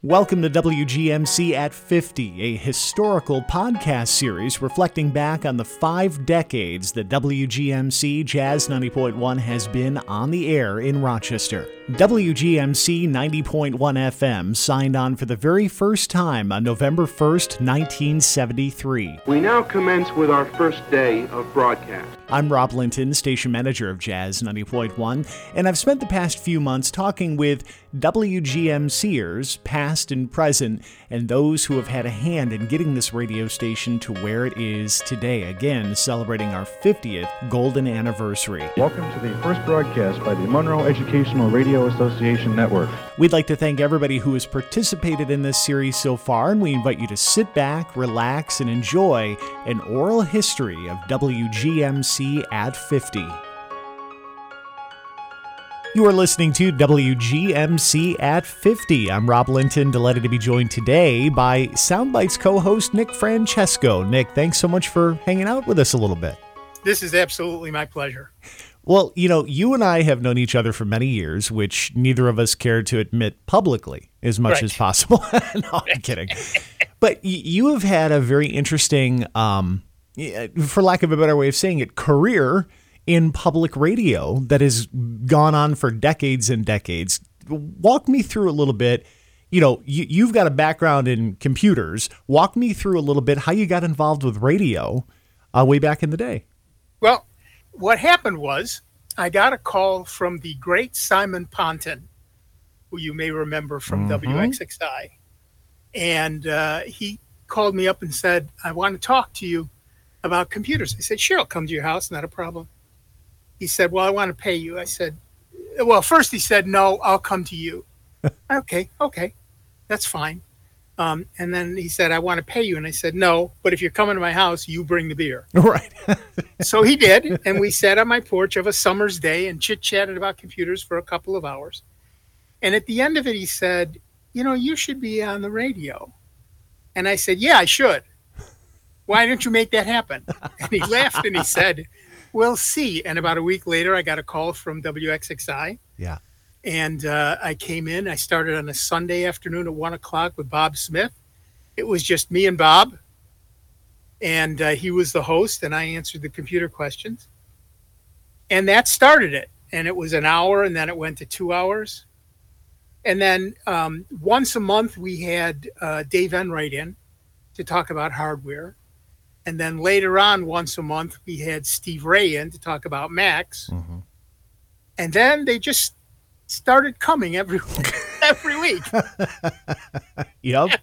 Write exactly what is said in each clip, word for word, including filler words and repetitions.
Welcome to W G M C at fifty, a historical podcast series reflecting back on the five decades that W G M C Jazz ninety point one has been on the air in Rochester. W G M C ninety point one F M signed on for the very first time on November first, nineteen seventy-three. We now commence with our first day of broadcast. I'm Rob Linton, station manager of Jazz ninety point one, and I've spent the past few months talking with WGMCers, past and present, and those who have had a hand in getting this radio station to where it is today, again, celebrating our fiftieth golden anniversary. Welcome to the first broadcast by the Monroe Educational Radio Association Network. We'd like to thank everybody who has participated in this series so far, and we invite you to sit back, relax, and enjoy an oral history of W G M C at fifty. You are listening to W G M C at fifty. I'm Rob Linton, delighted to be joined today by Soundbites co-host Nick Francesco. Nick, thanks so much for hanging out with us a little bit. This is absolutely my pleasure. Well, you know, you and I have known each other for many years, which neither of us care to admit publicly as much Right. as possible. No, I'm kidding. But y- you have had a very interesting, um, for lack of a better way of saying it, career in public radio that has gone on for decades and decades. Walk me through a little bit. You know, you, you've got a background in computers. Walk me through a little bit how you got involved with radio uh, way back in the day. Well, what happened was I got a call from the great Simon Ponton, who you may remember from Mhm. W X X I. And uh, he called me up and said, I want to talk to you about computers. I said, sure, I'll come to your house, not a problem. He said, well, I want to pay you. I said, well, first he said, no, I'll come to you. okay, okay, that's fine. Um, and then he said, I want to pay you. And I said, no, but if you're coming to my house, you bring the beer. Right. So he did, and we sat on my porch of a summer's day and chit-chatted about computers for a couple of hours. And at the end of it, he said, you know, you should be on the radio. And I said, yeah, I should. Why don't you make that happen? And he laughed and he said, we'll see. And about a week later, I got a call from W X X I. Yeah. And uh, I came in. I started on a Sunday afternoon at one o'clock with Bob Smith. It was just me and Bob. And uh, he was the host, and I answered the computer questions. And that started it. And it was an hour, and then it went to two hours. And then um, once a month, we had uh, Dave Enright in to talk about hardware. And then later on, once a month, we had Steve Ray in to talk about Macs. Mm-hmm. And then they just started coming every every week. Yep.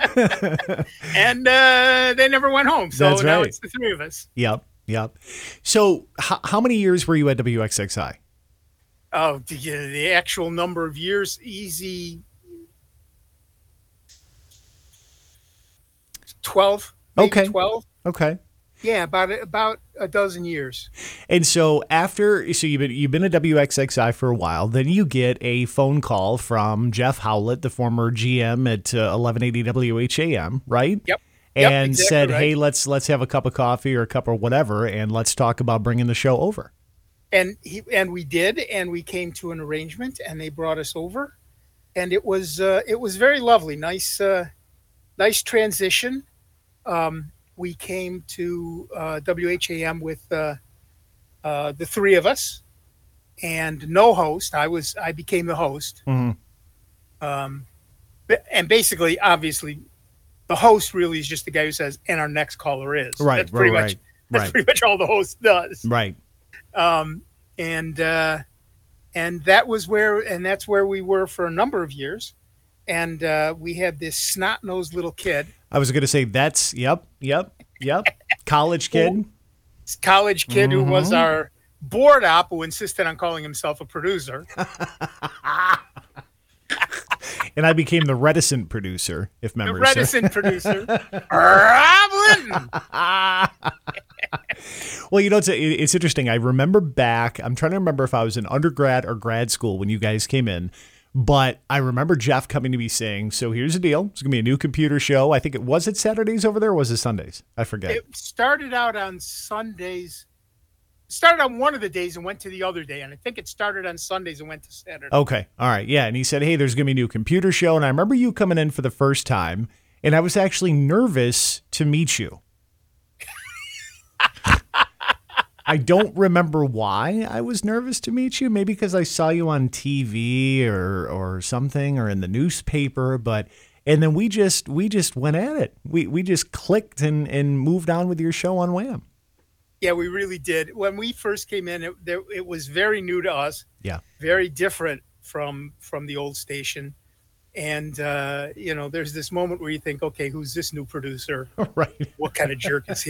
And uh, they never went home. So That's now right. it's the three of us. Yep. Yep. So h- how many years were you at W X X I? Oh, the, the actual number of years, easy twelve. Maybe Okay. twelve. Okay. Yeah, about about a dozen years. And so after, so you've been, you've been at W X X I for a while, then you get a phone call from Jeff Howlett, the former G M at uh, eleven eighty W H A M, right? Yep. Yep, And exactly said, right. hey, let's let's have a cup of coffee or a cup of whatever, and let's talk about bringing the show over. And he and we did, and we came to an arrangement, and they brought us over, and it was uh, it was very lovely, nice uh, nice transition. Um, we came to uh, W H A M with uh, uh, the three of us, and no host. I was I became the host, Mm-hmm. um, ba- and basically, obviously, the host really is just the guy who says, "And our next caller is." Right, That's pretty right, much right, that's right. pretty much all the host does. Right. Um, and uh, and that was where and that's where we were for a number of years. And uh, we had this snot-nosed little kid, I was going to say that's, yep, yep, yep. College kid. this college kid Mm-hmm. who was our board op who insisted on calling himself a producer. And I became the reticent producer, if The memory serves. reticent producer, Rob Linton. Well, you know, it's, it's interesting. I remember back, I'm trying to remember if I was in undergrad or grad school when you guys came in, but I remember Jeff coming to me saying, so here's the deal. It's going to be a new computer show. I think it was it Saturdays over there or was it Sundays? I forget. It started out on Sundays, started on one of the days and went to the other day. And I think it started on Sundays and went to Saturday. Okay. All right. Yeah. And he said, hey, there's going to be a new computer show. And I remember you coming in for the first time, and I was actually nervous to meet you. I don't remember why I was nervous to meet you. Maybe because I saw you on T V or or something, or in the newspaper. But and then we just we just went at it. We we just clicked and and moved on with your show on Wham. Yeah, we really did. When we first came in, it, there, it was very new to us. Yeah, very different from from the old station. And uh, you know, there's this moment where you think, okay, who's this new producer? Right. What kind of jerk is he?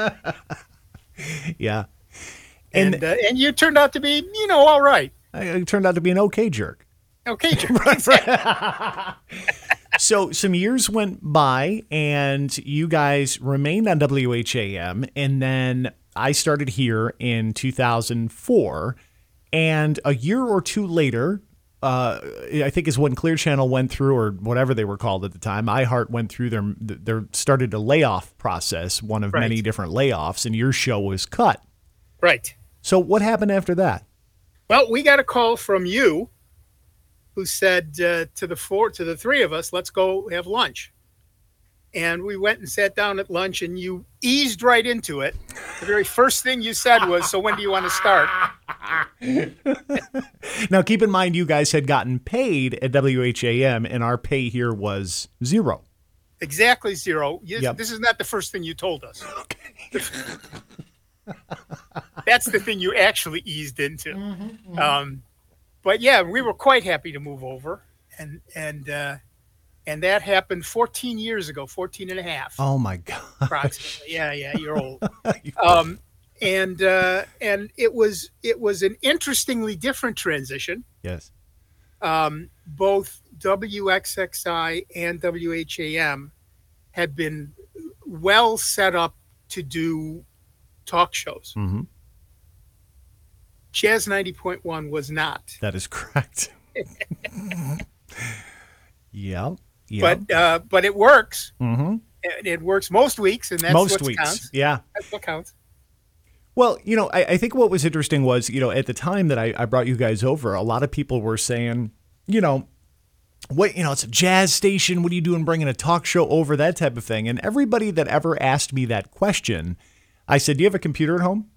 Yeah. And and, uh, and you turned out to be, you know, all right. I turned out to be an okay jerk. Okay jerk. Right. So some years went by, and you guys remained on W H A M, and then I started here in two thousand four, and a year or two later, uh, I think is when Clear Channel went through, or whatever they were called at the time, iHeart went through their their started a layoff process, one of Right. many different layoffs, and your show was cut. Right. So what happened after that? Well, we got a call from you who said uh, to the four, to the three of us, let's go have lunch. And we went and sat down at lunch, and you eased right into it. The very first thing you said was, so when do you want to start? Now, keep in mind, you guys had gotten paid at W H A M, and our pay here was zero. Exactly zero. You, Yep. This is not the first thing you told us. Okay. That's the thing you actually eased into. Mm-hmm, mm-hmm. Um, but yeah, we were quite happy to move over, and and uh, and that happened fourteen years ago, fourteen and a half. Oh my God. Approximately. Yeah, yeah, you're old. um, and uh, and it was it was an interestingly different transition. Yes. Um, both W X X I and W H A M had been well set up to do talk shows. Mm-hmm. Jazz ninety point one was not. That is correct. Yeah. Yeah. But uh, but it works. Mm-hmm. It, it works most weeks, and that's Most what weeks. counts. Yeah. That's what counts. Well, you know, I, I think what was interesting was, you know, at the time that I, I brought you guys over, a lot of people were saying, you know, what, you know, it's a jazz station. What are you doing bringing a talk show over, that type of thing? And everybody that ever asked me that question, I said, do you have a computer at home?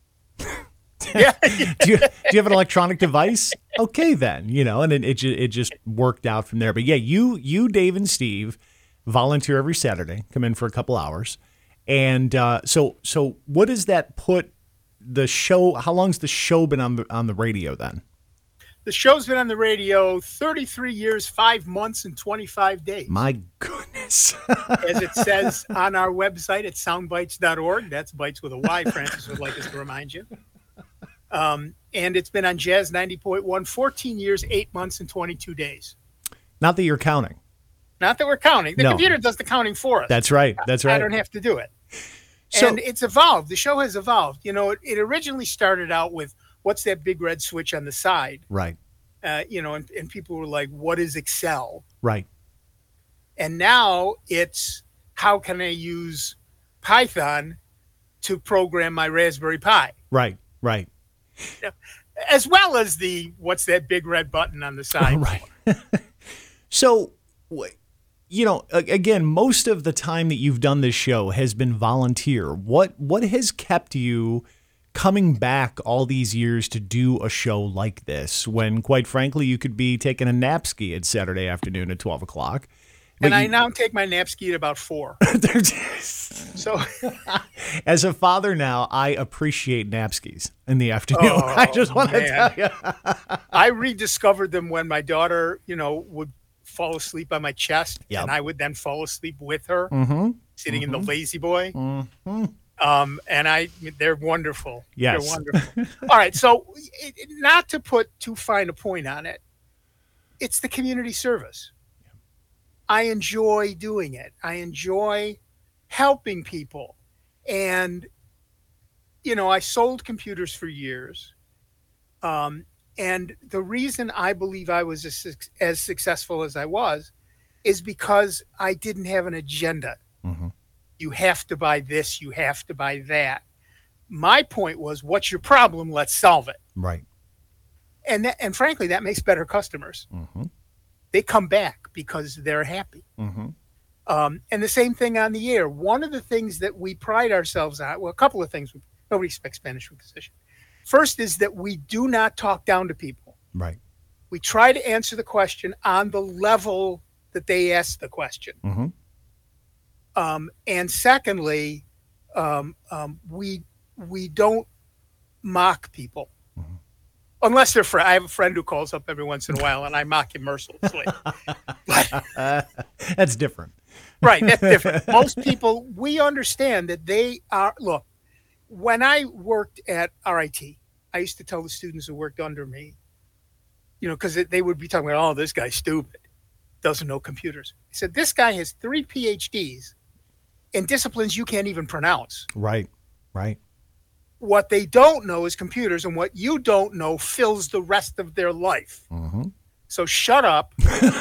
Yeah. do, you, do you have an electronic device? Okay, then, you know, and it, it, ju- it just worked out from there. But yeah, you, you, Dave and Steve volunteer every Saturday, come in for a couple hours. And uh, so, so what does that put the show? How long's the show been on the on the radio then? The show's been on the radio thirty-three years, five months, and twenty-five days. My goodness! As it says on our website at soundbites dot org. That's bites with a Y. Francis would like us to remind you. Um, and it's been on Jazz ninety point one, fourteen years, eight months, and twenty-two days. Not that you're counting. Not that we're counting. The No. computer does the counting for us. That's right. That's right. I don't have to do it. So- And it's evolved. The show has evolved. You know, it, it originally started out with what's that big red switch on the side? Right. Uh, you know, and, and people were like, what is Excel? Right. And now it's how can I use Python to program my Raspberry Pi? Right. Right. As well as the what's that big red button on the side? Right. So, wh- you know, a- again, most of the time that you've done this show has been volunteer. What what has kept you coming back all these years to do a show like this when, quite frankly, you could be taking a nap ski at Saturday afternoon at twelve o'clock? And But I you- now take my nap ski at about four. So As a father now, I appreciate nap skis in the afternoon. Oh, I just want to man. tell you. I rediscovered them when my daughter, you know, would fall asleep on my chest, Yep. and I would then fall asleep with her, Mm-hmm. sitting in the lazy boy. Mm-hmm. Um, and I, they're wonderful. Yes. They're wonderful. All right. So, it, it- not to put too fine a point on it, it's the community service. I enjoy doing it. I enjoy helping people. And, you know, I sold computers for years. Um, and the reason I believe I was as, suc- as successful as I was is because I didn't have an agenda. Mm-hmm. You have to buy this, you have to buy that. My point was, what's your problem? Let's solve it. Right. And that, and frankly, that makes better customers. Mm-hmm. They come back because they're happy. Mm-hmm. Um, and the same thing on the air. One of the things that we pride ourselves on, well, a couple of things. Nobody expects Spanish Inquisition. First is that we do not talk down to people. Right. We try to answer the question on the level that they ask the question. Mm-hmm. Um, and secondly, um, um, we we don't mock people. Mm-hmm. Unless they're friends. I have a friend who calls up every once in a while, and I mock him mercilessly. But, uh, that's different. Right, that's different. Most people, we understand that they are, look, when I worked at R I T, I used to tell the students who worked under me, you know, because they would be talking about, oh, this guy's stupid, doesn't know computers. I said, this guy has three P H Ds in disciplines you can't even pronounce. Right, right. What they don't know is computers, and what you don't know fills the rest of their life. Mm-hmm. So shut up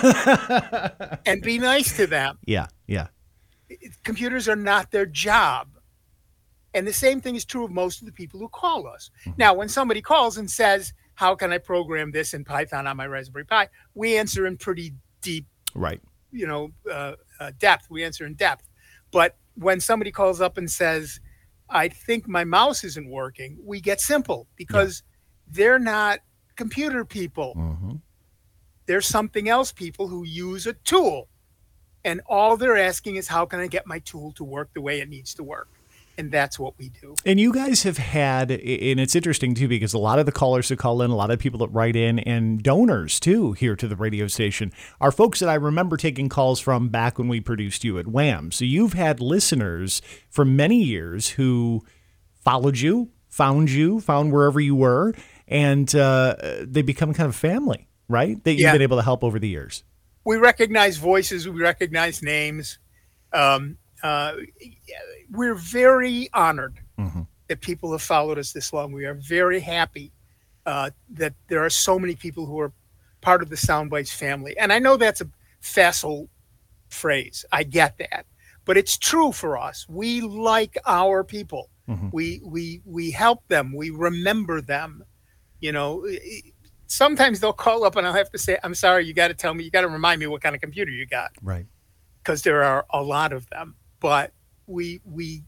and be nice to them. Yeah, yeah. Computers are not their job. And the same thing is true of most of the people who call us. Mm-hmm. Now, when somebody calls and says, how can I program this in Python on my Raspberry Pi? We answer in pretty deep, right? You know, uh, uh, depth. We answer in depth. But when somebody calls up and says, I think my mouse isn't working, we get simple because yeah. they're not computer people. Mm-hmm. There's something else people who use a tool. And all they're asking is, how can I get my tool to work the way it needs to work? And that's what we do. And you guys have had, and it's interesting too, because a lot of the callers that call in, a lot of people that write in, and donors too here to the radio station are folks that I remember taking calls from back when we produced you at Wham. So you've had listeners for many years who followed you, found you, found wherever you were, and uh, they become kind of family, right? That you've yeah. been able to help over the years. We recognize voices. We recognize names. Um, uh, we're very honored mm-hmm. that people have followed us this long. We are very happy uh, that there are so many people who are part of the Soundbites family. And I know that's a facile phrase. I get that. But it's true for us. We like our people. Mm-hmm. We we we help them. We remember them. You know, sometimes they'll call up and I'll have to say, I'm sorry, you got to tell me, you got to remind me what kind of computer you got. Right. Because there are a lot of them. But we we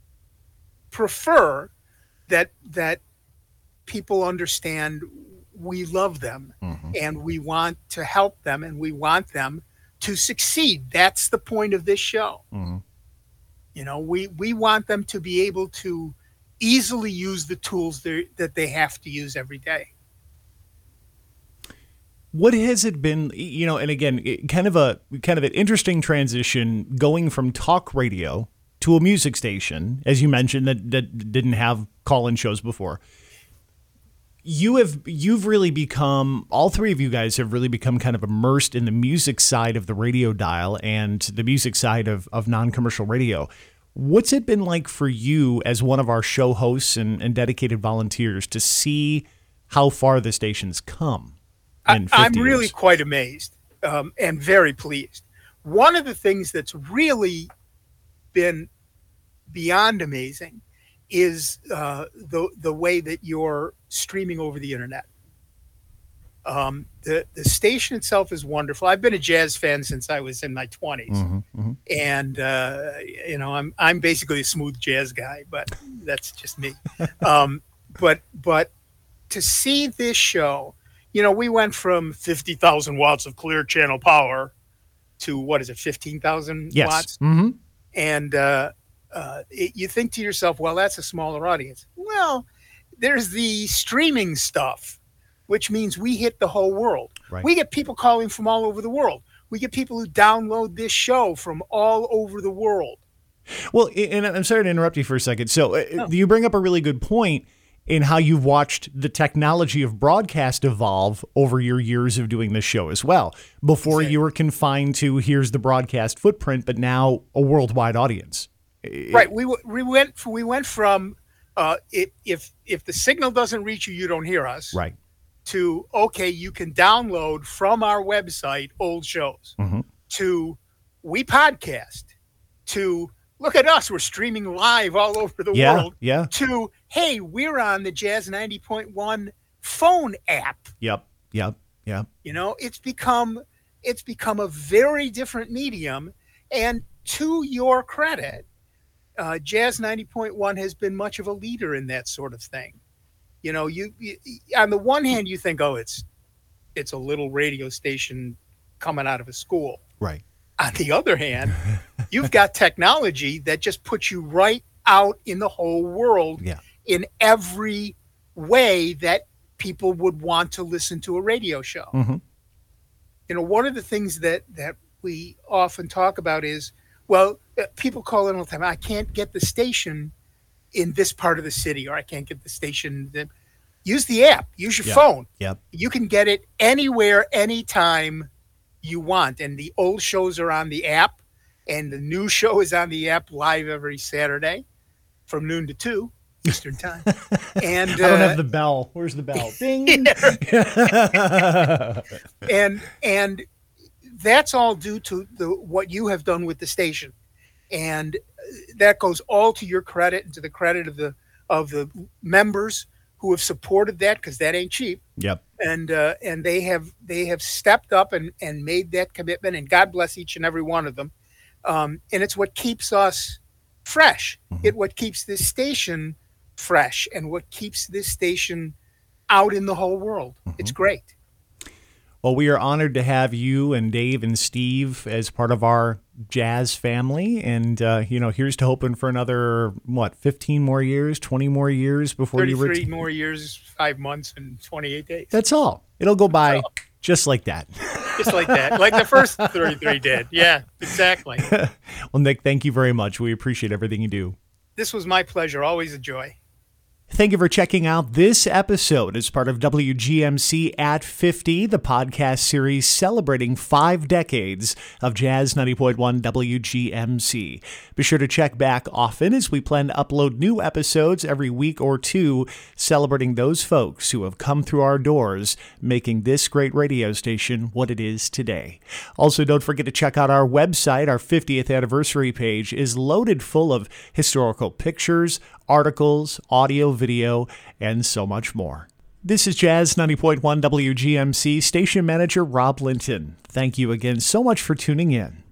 prefer that that people understand we love them mm-hmm. and we want to help them and we want them to succeed. That's the point of this show. Mm-hmm. You know, we, we want them to be able to easily use the tools that they have to use every day. What has it been, you know, and again, it, kind of a kind of an interesting transition going from talk radio to a music station, as you mentioned, that, that didn't have call-in shows before. You have, you've really become, all three of you guys have really become kind of immersed in the music side of the radio dial and the music side of, of non-commercial radio. What's it been like for you as one of our show hosts and, and dedicated volunteers to see how far the station's come? I, I'm really years? quite amazed um, and very pleased. One of the things that's really been beyond amazing is uh, the the way that you're streaming over the internet. Um, the the station itself is wonderful. I've been a jazz fan since I was in my twenties, mm-hmm, mm-hmm. and uh, you know I'm I'm basically a smooth jazz guy, but that's just me. um, but but to see this show, you know, we went from fifty thousand watts of clear channel power to what is it, fifteen thousand yes. watts, mm-hmm. and uh, uh, it, you think to yourself, well, that's a smaller audience. Well, there's the streaming stuff, which means we hit the whole world. Right. We get people calling from all over the world. We get people who download this show from all over the world. Well, and I'm sorry to interrupt you for a second. So no. You bring up a really good point in how you've watched the technology of broadcast evolve over your years of doing this show as well. Before exactly. you were confined to here's the broadcast footprint, but now a worldwide audience. Right. We we went we went from uh, if if if the signal doesn't reach you, you don't hear us. Right. To okay, you can download from our website old shows. Mm-hmm. To we podcast. To look at us, we're streaming live all over the yeah, world. Yeah. To hey, we're on the Jazz ninety point one phone app. Yep. Yep. Yep. You know, it's become it's become a very different medium. And to your credit, uh, Jazz ninety point one has been much of a leader in that sort of thing. You know, you, you on the one hand, you think, oh, it's it's a little radio station coming out of a school. Right. On the other hand, you've got technology that just puts you right out in the whole world Yeah. in every way that people would want to listen to a radio show. Mm-hmm. You know, one of the things that, that we often talk about is, well, uh, people call in all the time, I can't get the station in this part of the city, or I can't get the station. That... Use the app. Use your Yep. phone. Yep. You can get it anywhere, anytime you want. And the old shows are on the app, and the new show is on the app live every Saturday from noon to two Eastern time. And I don't uh, have the bell. Where's the bell? Ding. and and that's all due to the what you have done with the station, and that goes all to your credit and to the credit of the of the members who have supported that, because that ain't cheap. Yep. And uh, and they have they have stepped up and and made that commitment, and God bless each and every one of them. Um, and it's what keeps us fresh. Mm-hmm. It what keeps this station fresh, and what keeps this station out in the whole world. Mm-hmm. It's great. Well, we are honored to have you and Dave and Steve as part of our jazz family. And, uh, you know, here's to hoping for another, what, fifteen more years, twenty more years before you thirty-three ret- more years, five months, and twenty-eight days. That's all. It'll go by all. just like that. Just like that. Like the first thirty-three did. Yeah, exactly. Well, Nick, thank you very much. We appreciate everything you do. This was my pleasure. Always a joy. Thank you for checking out this episode as part of W G M C at fifty, the podcast series celebrating five decades of Jazz ninety point one W G M C. Be sure to check back often as we plan to upload new episodes every week or two, celebrating those folks who have come through our doors, making this great radio station what it is today. Also, don't forget to check out our website. Our fiftieth anniversary page is loaded full of historical pictures, articles, audio, video, and so much more. This is Jazz ninety point one W G M C station manager Rob Linton. Thank you again so much for tuning in.